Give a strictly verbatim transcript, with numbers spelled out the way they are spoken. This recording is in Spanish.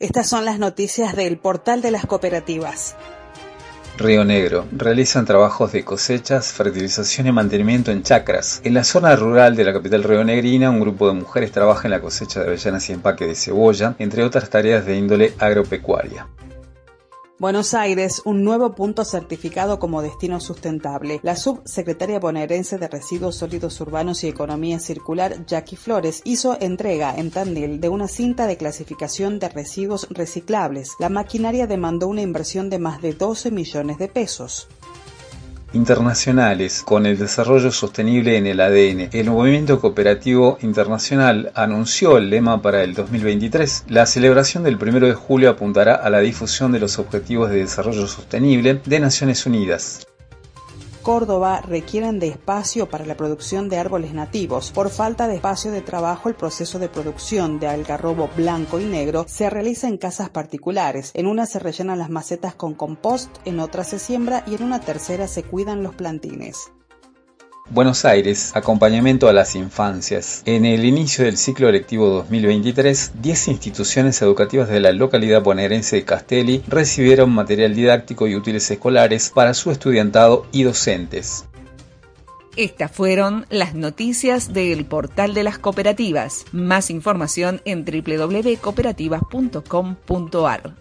Estas son las noticias del Portal de las Cooperativas. Río Negro. Realizan trabajos de cosechas, fertilización y mantenimiento en chacras. En la zona rural de la capital rionegrina, un grupo de mujeres trabaja en la cosecha de avellanas y empaque de cebolla, entre otras tareas de índole agropecuaria. Buenos Aires, un nuevo punto certificado como destino sustentable. La subsecretaria bonaerense de Residuos Sólidos Urbanos y Economía Circular, Jackie Flores, hizo entrega en Tandil de una cinta de clasificación de residuos reciclables. La maquinaria demandó una inversión de más de doce millones de pesos. Internacionales, con el desarrollo sostenible en el A D N. El Movimiento Cooperativo Internacional anunció el lema para el dos mil veintitrés. La celebración del primero de julio apuntará a la difusión de los Objetivos de Desarrollo Sostenible de Naciones Unidas. Córdoba requieren de espacio para la producción de árboles nativos. Por falta de espacio de trabajo, el proceso de producción de algarrobo blanco y negro se realiza en casas particulares. En una se rellenan las macetas con compost, en otra se siembra y en una tercera se cuidan los plantines. Buenos Aires, acompañamiento a las infancias. En el inicio del ciclo lectivo dos mil veintitrés, diez instituciones educativas de la localidad bonaerense de Castelli recibieron material didáctico y útiles escolares para su estudiantado y docentes. Estas fueron las noticias del Portal de las Cooperativas. Más información en doble u doble u doble u punto cooperativas punto com punto a r.